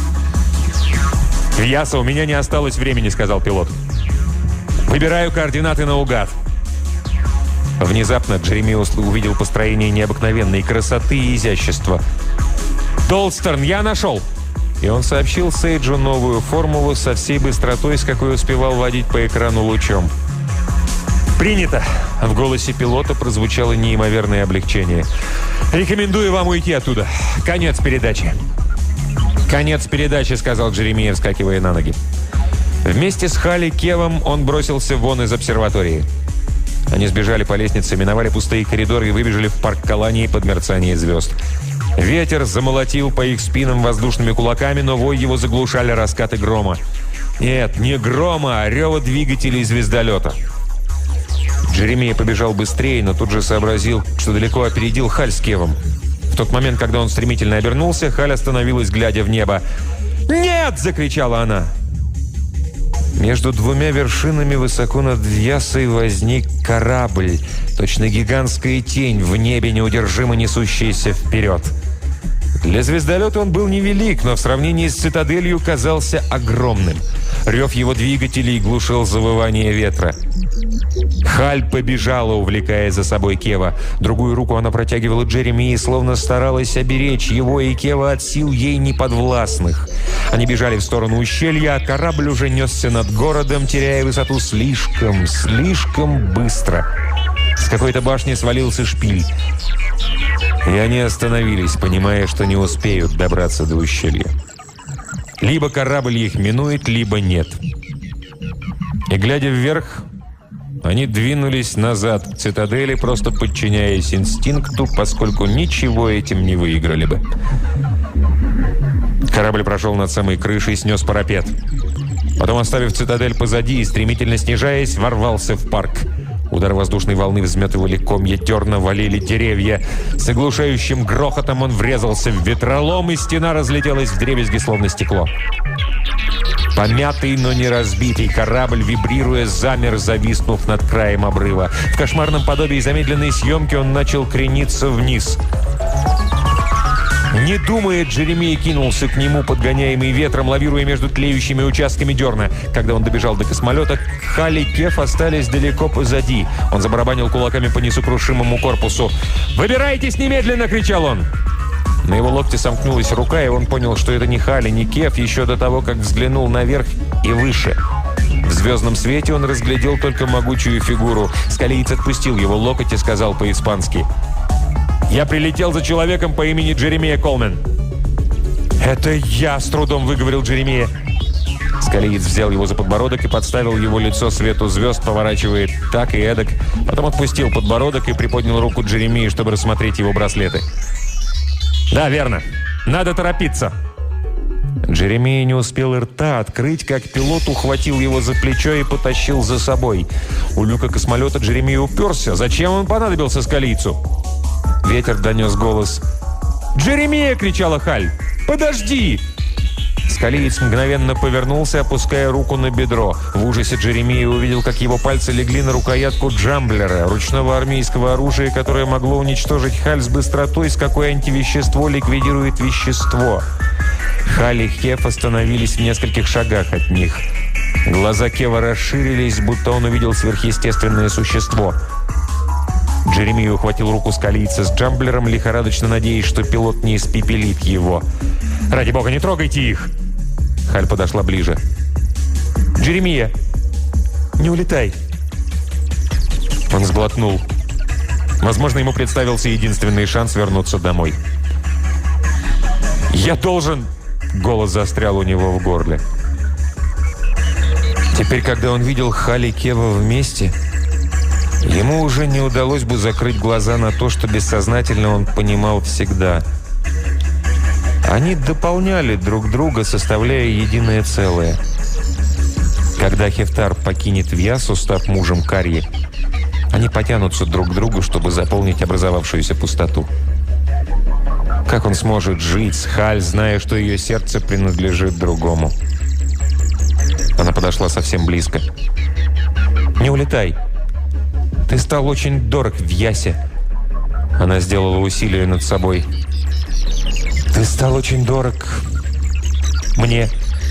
Speaker 1: «Вьяса, у меня не осталось времени», — сказал пилот. «Выбираю координаты наугад». Внезапно Джеремия увидел построение необыкновенной красоты и изящества. «Толстерн, я нашел!» И он сообщил Сейджу новую формулу со всей быстротой, с какой успевал водить по экрану лучом. «Принято!» В голосе пилота прозвучало неимоверное облегчение. «Рекомендую вам уйти оттуда. Конец передачи». «Конец передачи», — сказал Джеремия, вскакивая на ноги. Вместе с Халли Кевом он бросился вон из обсерватории. Они сбежали по лестнице, миновали пустые коридоры и выбежали в парк Калании под мерцание звезд. Ветер замолотил по их спинам воздушными кулаками, но вой его заглушали раскаты грома. Нет, не грома, а рева двигателей звездолета. Джеремия побежал быстрее, но тут же сообразил, что далеко опередил Халь с Кевом. В тот момент, когда он стремительно обернулся, Халь остановилась, глядя в небо. «Нет!» – закричала она. Между двумя вершинами высоко над Вьясой возник корабль, точно гигантская тень в небе, неудержимо несущаяся вперед. Для звездолета он был невелик, но в сравнении с цитаделью казался огромным. Рев его двигателей глушил завывание ветра. Халь побежала, увлекая за собой Кева. Другую руку она протягивала Джеремии, словно старалась оберечь его и Кева от сил ей неподвластных. Они бежали в сторону ущелья, а корабль уже несся над городом, теряя высоту слишком, слишком быстро. С какой-то башни свалился шпиль. И они остановились, понимая, что не успеют добраться до ущелья. Либо корабль их минует, либо нет. И, глядя вверх, они двинулись назад к цитадели, просто подчиняясь инстинкту, поскольку ничего этим не выиграли бы. Корабль прошел над самой крышей и снес парапет. Потом, оставив цитадель позади и стремительно снижаясь, ворвался в парк. Удар воздушной волны взметывали комья терна, валили деревья. С оглушающим грохотом он врезался в ветролом, и стена разлетелась вдребезги, словно стекло. Помятый, но не разбитый корабль, вибрируя, замер, зависнув над краем обрыва. В кошмарном подобии замедленной съемки он начал крениться вниз. Не думая, Джеремия кинулся к нему, подгоняемый ветром, лавируя между тлеющими участками дерна. Когда он добежал до космолета, Халь и Кеф остались далеко позади. Он забарабанил кулаками по несокрушимому корпусу. «Выбирайтесь немедленно!» — кричал он. На его локте сомкнулась рука, и он понял, что это не Халь и не Кеф, еще до того, как взглянул наверх и выше. В звездном свете он разглядел только могучую фигуру. Скалиец отпустил его локоть и сказал по-испански: «Я прилетел за человеком по имени Джеремия Колмен». «Это я!» — с трудом выговорил Джеремия. Скалиец взял его за подбородок и подставил его лицо свету звезд, поворачивая так и эдак. Потом отпустил подбородок и приподнял руку Джеремии, чтобы рассмотреть его браслеты. «Да, верно. Надо торопиться». Джеремия не успел рта открыть, как пилот ухватил его за плечо и потащил за собой. У люка космолета Джеремия уперся. Зачем он понадобился скалийцу? Ветер донес голос. «Джеремия!» — кричала Халь. «Подожди!» Скалиец мгновенно повернулся, опуская руку на бедро. В ужасе Джеремия увидел, как его пальцы легли на рукоятку джамблера, ручного армейского оружия, которое могло уничтожить Халь с быстротой, с какой антивещество ликвидирует вещество. Халь и Кеф остановились в нескольких шагах от них. Глаза Кева расширились, будто он увидел сверхъестественное существо. Джеремия ухватил руку скалийца с джамблером, лихорадочно надеясь, что пилот не испепелит его. «Ради бога, не трогайте их!» Халь подошла ближе. «Джеремия, не улетай!» Он сглотнул. Возможно, ему представился единственный шанс вернуться домой. «Я должен...» Голос застрял у него в горле. Теперь, когда он видел Халь и Кева вместе, ему уже не удалось бы закрыть глаза на то, что бессознательно он понимал всегда. Они дополняли друг друга, составляя единое целое. Когда Хефтар покинет Вьясу, став мужем Карьи, они потянутся друг к другу, чтобы заполнить образовавшуюся пустоту. Как он сможет жить с Халь, зная, что ее сердце принадлежит другому? Она подошла совсем близко. «Не улетай. Ты стал очень дорог в Вьясе». Она сделала усилие над собой. «Ты стал очень дорог мне».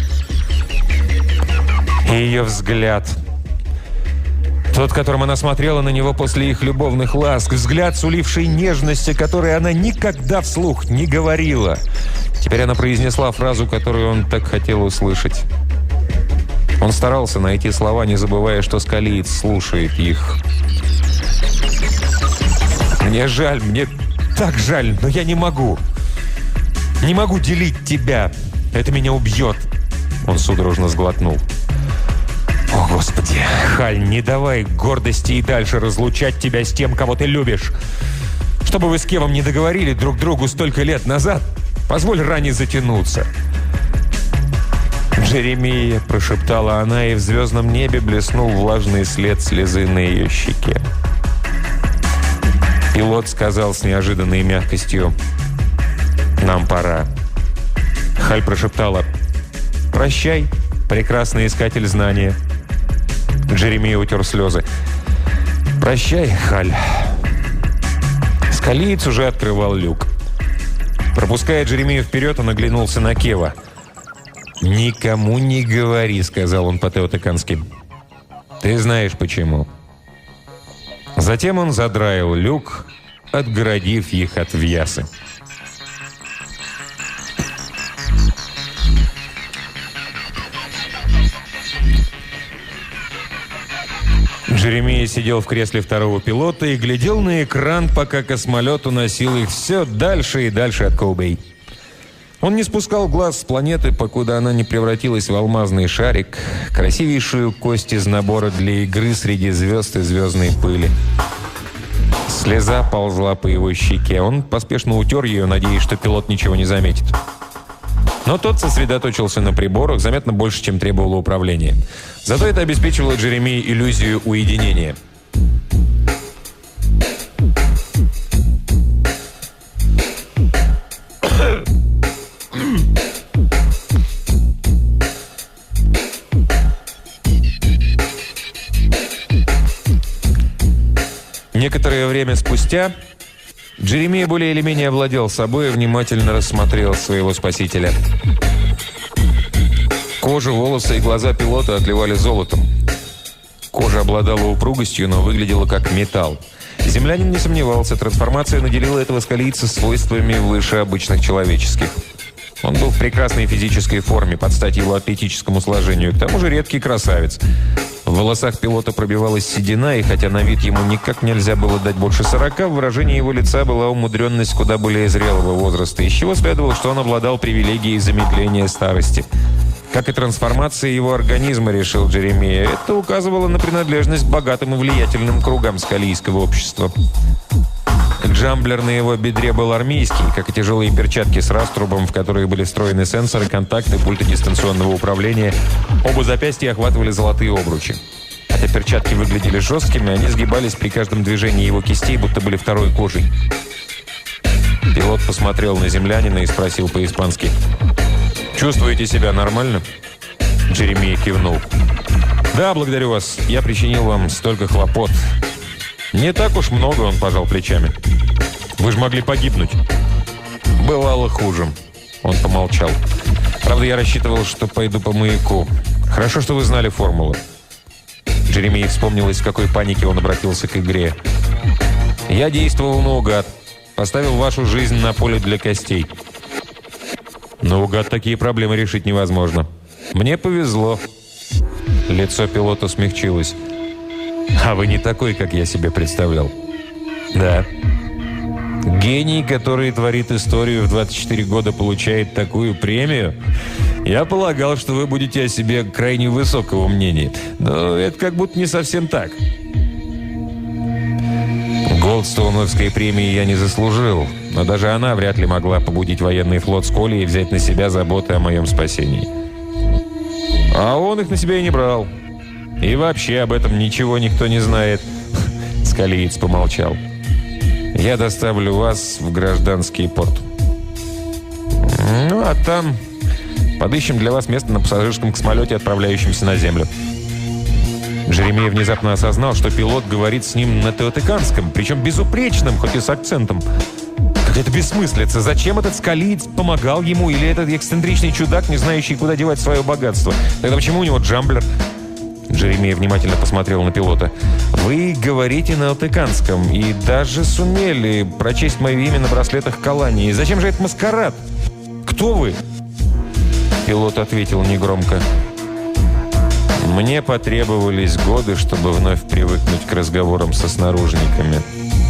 Speaker 1: И ее взгляд, тот, которым она смотрела на него после их любовных ласк, взгляд, суливший нежности, которой она никогда вслух не говорила. Теперь она произнесла фразу, которую он так хотел услышать. Он старался найти слова, не забывая, что скалиец слушает их. «Мне жаль, мне так жаль, но я не могу. Не могу делить тебя. Это меня убьет». Он судорожно сглотнул. «О, Господи! Халь, не давай гордости и дальше разлучать тебя с тем, кого ты любишь. Чтобы вы с Кевом не договорили друг другу столько лет назад, позволь ране затянуться». «Джеремия», — прошептала она, и в звездном небе блеснул влажный след слезы на ее щеке. Пилот сказал с неожиданной мягкостью: «Нам пора». Халь прошептала: «Прощай, прекрасный искатель знания». Джеремия утер слезы. «Прощай, Халь». Скалиец уже открывал люк. Пропуская Джеремию вперед, он оглянулся на Кева. «Никому не говори», — сказал он по-теотекански. «Ты знаешь, почему». Затем он задраил люк, отгородив их от Вьясы. Джеремия сидел в кресле второго пилота и глядел на экран, пока космолет уносил их все дальше и дальше от Коубэй. Он не спускал глаз с планеты, покуда она не превратилась в алмазный шарик, красивейшую кость из набора для игры среди звезд и звездной пыли. Слеза ползла по его щеке. Он поспешно утер ее, надеясь, что пилот ничего не заметит. Но тот сосредоточился на приборах заметно больше, чем требовало управления. Зато это обеспечивало Джеремии иллюзию уединения. Некоторое время спустя Джеремия более или менее овладел собой и внимательно рассмотрел своего спасителя. Кожа, волосы и глаза пилота отливали золотом. Кожа обладала упругостью, но выглядела как металл. Землянин не сомневался, трансформация наделила этого скалийца свойствами выше обычных человеческих. Он был в прекрасной физической форме, под стать его атлетическому сложению, к тому же редкий красавец. В волосах пилота пробивалась седина, и хотя на вид ему никак нельзя было дать больше сорока, в выражении его лица была умудренность куда более зрелого возраста, из чего следовало, что он обладал привилегией замедления старости. Как и трансформация его организма, решил Джеремия, это указывало на принадлежность к богатым и влиятельным кругам скалийского общества. Джамблер на его бедре был армейский, как и тяжелые перчатки с раструбом, в которые были встроены сенсоры, контакты, пульты дистанционного управления. Оба запястья охватывали золотые обручи. Хотя перчатки выглядели жесткими, они сгибались при каждом движении его кистей, будто были второй кожей. Пилот посмотрел на землянина и спросил по-испански: «Чувствуете себя нормально?» Джеремия кивнул. «Да, благодарю вас. Я причинил вам столько хлопот». «Не так уж много», — он пожал плечами. «Вы же могли погибнуть». «Бывало хуже». Он помолчал. «Правда, я рассчитывал, что пойду по маяку. Хорошо, что вы знали формулу». Джеремии вспомнилось, в какой панике он обратился к игре. «Я действовал наугад. Поставил вашу жизнь на поле для костей». «Наугад такие проблемы решить невозможно». «Мне повезло». Лицо пилота смягчилось. «А вы не такой, как я себе представлял». «Да». «Гений, который творит историю в двадцать четыре года, получает такую премию? Я полагал, что вы будете о себе крайне высокого мнения. Но это как будто не совсем так». Голдстоуновской премии я не заслужил, но даже она вряд ли могла побудить военный флот Сколи и взять на себя заботы о моем спасении. А он их на себя и не брал. И вообще об этом ничего никто не знает. Скалиец помолчал. Я доставлю вас в гражданский порт. Ну, а там подыщем для вас место на пассажирском космолете, отправляющемся на Землю. Джеремия внезапно осознал, что пилот говорит с ним на теотиканском, причем безупречном, хоть и с акцентом. Какая-то бессмыслица. Зачем этот скалиец помогал ему? Или этот эксцентричный чудак, не знающий, куда девать свое богатство? Тогда почему у него джамблер? Джеремия внимательно посмотрел на пилота. «Вы говорите на алтыканском и даже сумели прочесть мое имя на браслетах Калании. Зачем же этот маскарад? Кто вы?» Пилот ответил негромко. «Мне потребовались годы, чтобы вновь привыкнуть к разговорам со снаружниками».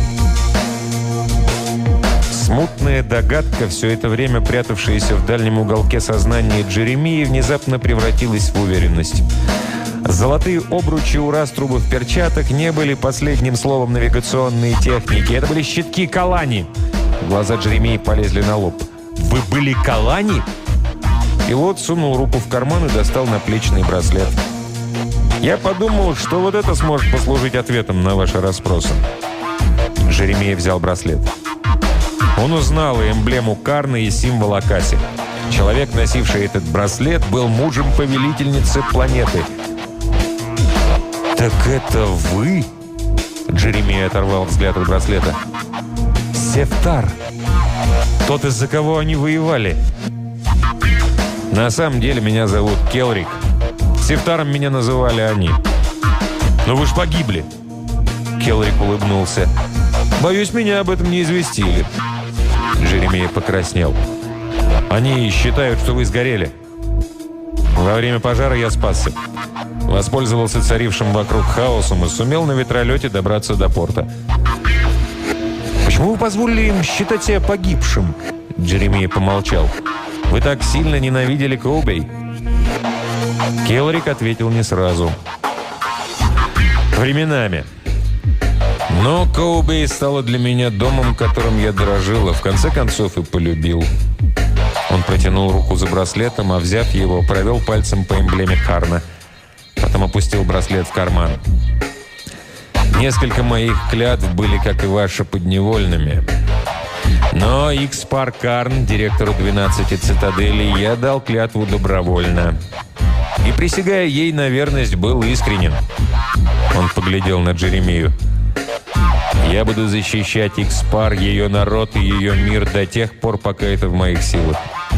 Speaker 1: Смутная догадка, все это время прятавшаяся в дальнем уголке сознания Джеремии, внезапно превратилась в уверенность. Золотые обручи у раструбов перчаток не были последним словом навигационной техники. Это были щитки Калани. Глаза Джеремии полезли на лоб. «Вы были Калани?» Пилот сунул руку в карман и достал наплечный браслет. «Я подумал, что вот это сможет послужить ответом на ваши расспросы». Джеремия взял браслет. Он узнал и эмблему Карна, и символ Акаси. Человек, носивший этот браслет, был мужем повелительницы планеты. «Так это вы?» Джеремия оторвал взгляд от браслета. «Сефтар. Тот, из-за кого они воевали». «На самом деле меня зовут Келрик. Сефтаром меня называли они». «Но вы ж погибли». Келрик улыбнулся. «Боюсь, меня об этом не известили». Джеремия покраснел. «Они считают, что вы сгорели». Во время пожара я спасся. Воспользовался царившим вокруг хаосом и сумел на ветролете добраться до порта. «Почему вы позволили им считать себя погибшим?» Джеремия помолчал. «Вы так сильно ненавидели Коубей?» Келрик ответил не сразу. «Временами. Но Коубей стала для меня домом, которым я дорожил, а в конце концов и полюбил». Он протянул руку за браслетом, а, взяв его, провел пальцем по эмблеме Карна. Потом опустил браслет в карман. «Несколько моих клятв были, как и ваши, подневольными. Но Икспар Карн, директору двенадцати цитаделей, я дал клятву добровольно. И, присягая ей на верность, был искренен». Он поглядел на Джеремию. «Я буду защищать Икспар, ее народ и ее мир до тех пор, пока это в моих силах».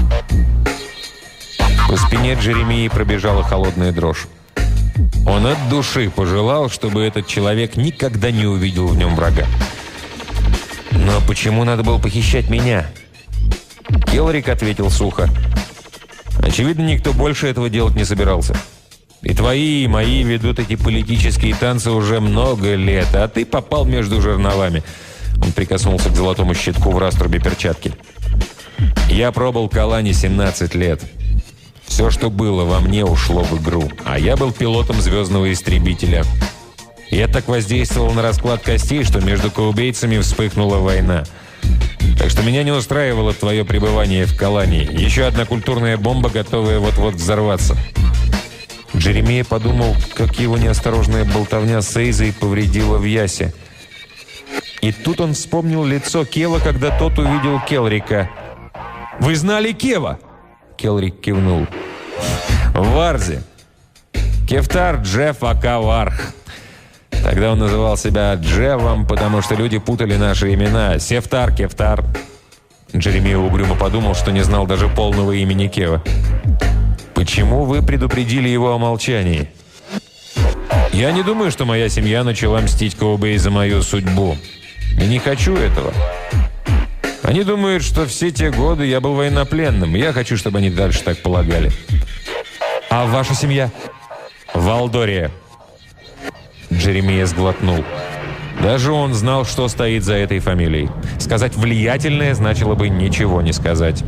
Speaker 1: По спине Джеремии пробежала холодная дрожь. Он от души пожелал, чтобы этот человек никогда не увидел в нем врага. «Но почему надо было похищать меня?» Келрик ответил сухо. «Очевидно, никто больше этого делать не собирался. И твои, и мои ведут эти политические танцы уже много лет, а ты попал между жерновами». Он прикоснулся к золотому щитку в раструбе перчатки. «Я пробыл Калани семнадцать лет. Все, что было во мне, ушло в игру. А я был пилотом звездного истребителя. Я так воздействовал на расклад костей, что между коубейцами вспыхнула война. Так что меня не устраивало твое пребывание в Калани. Еще одна культурная бомба, готовая вот-вот взорваться». Джеремия подумал, как его неосторожная болтовня с Эйзой повредила в Ясе. И тут он вспомнил лицо Кева, когда тот увидел Келрика. «Вы знали Кева?» Келрик кивнул. «В Варзе. Кефтар Джефф Акаварх. Тогда он называл себя Джевом, потому что люди путали наши имена. Сефтар, Кефтар». Джеремия угрюмо подумал, что не знал даже полного имени Кева. «Почему вы предупредили его о молчании?» «Я не думаю, что моя семья начала мстить Коубей за мою судьбу. И не хочу этого. Они думают, что все те годы я был военнопленным. Я хочу, чтобы они дальше так полагали». «А ваша семья?» «Валдория». Джеремия сглотнул. Даже он знал, что стоит за этой фамилией. Сказать «влиятельное» значило бы ничего не сказать.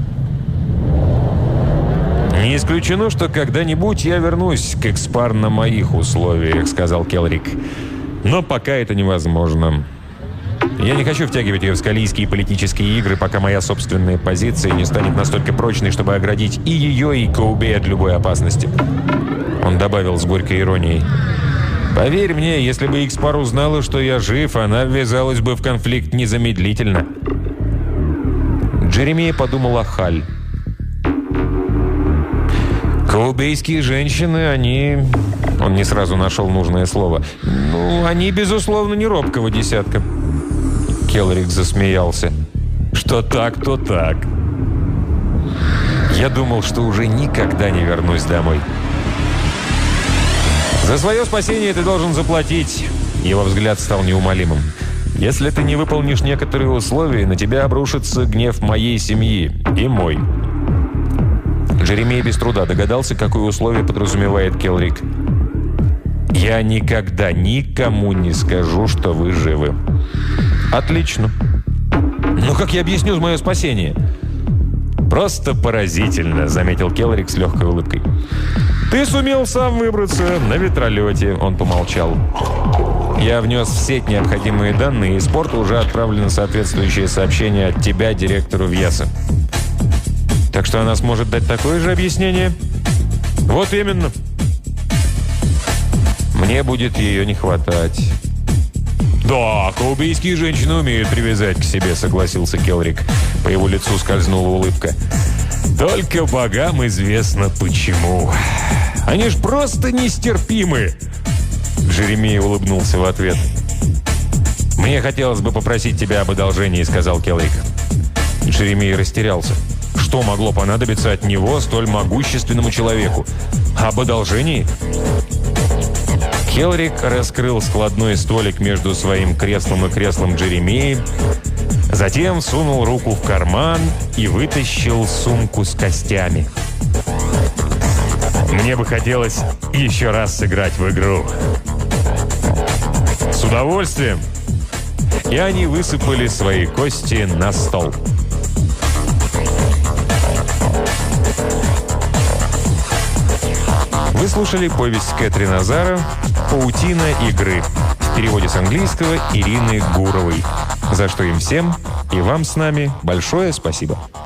Speaker 1: «Не исключено, что когда-нибудь я вернусь к Экспар на моих условиях», — сказал Келрик. «Но пока это невозможно. Я не хочу втягивать ее в скалийские политические игры, пока моя собственная позиция не станет настолько прочной, чтобы оградить и ее, и Коубей от любой опасности». Он добавил с горькой иронией. «Поверь мне, если бы Икспар узнала, что я жив, она ввязалась бы в конфликт незамедлительно». Джеремия подумал о Халь. «Коубейские женщины, они...» Он не сразу нашел нужное слово. «Ну, они, безусловно, не робкого десятка». Келрик засмеялся. «Что так, то так. Я думал, что уже никогда не вернусь домой». «За свое спасение ты должен заплатить». Его взгляд стал неумолимым. «Если ты не выполнишь некоторые условия, на тебя обрушится гнев моей семьи и мой». Джеремия без труда догадался, какое условие подразумевает Келрик. «Я никогда никому не скажу, что вы живы». «Отлично. Ну как я объясню мое спасение?» «Просто поразительно», — заметил Келрик с легкой улыбкой. «Ты сумел сам выбраться на ветролете», — он помолчал. «Я внес в сеть необходимые данные, и из порта уже отправлено соответствующее сообщение от тебя, директору Вьяса». «Так что она сможет дать такое же объяснение?» «Вот именно». «Мне будет ее не хватать». «Да, коубейские женщины умеют привязать к себе», — согласился Келрик. По его лицу скользнула улыбка. «Только богам известно почему. Они ж просто нестерпимы!» Джеремия улыбнулся в ответ. «Мне хотелось бы попросить тебя об одолжении», — сказал Келрик. Джеремия растерялся. Что могло понадобиться от него столь могущественному человеку? Об одолжении? Келрик раскрыл складной столик между своим креслом и креслом Джеремии, затем сунул руку в карман и вытащил сумку с костями. Мне бы хотелось еще раз сыграть в игру. С удовольствием. И они высыпали свои кости на стол. Вы слушали повесть Кэтрин Азара «Паутина игры» в переводе с английского Ирины Гуровой, за что им всем и вам с нами большое спасибо.